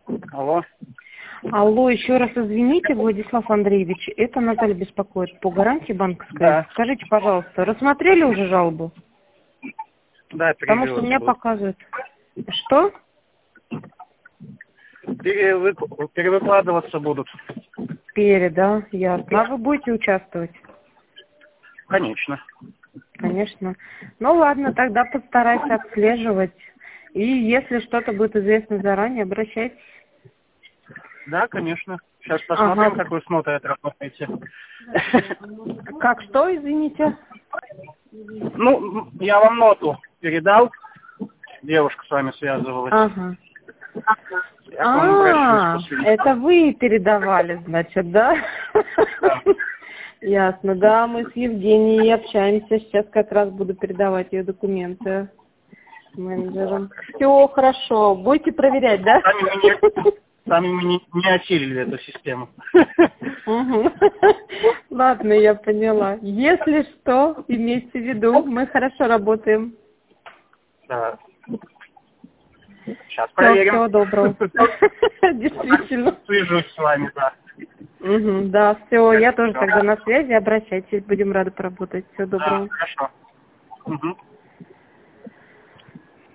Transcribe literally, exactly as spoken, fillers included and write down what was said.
Алло. Алло, еще раз извините, Владислав Андреевич, это Наталья беспокоит по гарантии банковской. Да. Скажите, пожалуйста, рассмотрели уже жалобу? Да, Потому что перевод меня был. показывает. Что? Перевы- Перевыкладываться будут. Перед, да, ясно. А вы будете участвовать? Конечно. Конечно. Ну ладно, тогда постарайся отслеживать. И если что-то будет известно заранее, обращайтесь. Да, конечно. Сейчас посмотрим, Ага. как вы с нотой отработаете. Как что, извините? Ну, я вам ноту передал. Девушка с вами связывалась. Ага. Я к вам обращусь А, после. это вы передавали, значит, да? Да. Ясно, да, мы с Евгенией общаемся, сейчас как раз буду передавать ее документы менеджерам. Все хорошо, будете проверять, да? Сами мы не, сами мы не, не осилили эту систему. Угу. Ладно, я поняла. Если что, имейте в виду, мы хорошо работаем. Да. Сейчас Все, проверим. всего доброго. Действительно. Свяжусь с вами, да. Угу, да, все, я тоже Всё. тогда на связи, обращайтесь, будем рады поработать. Всего Да, доброго. хорошо. Угу.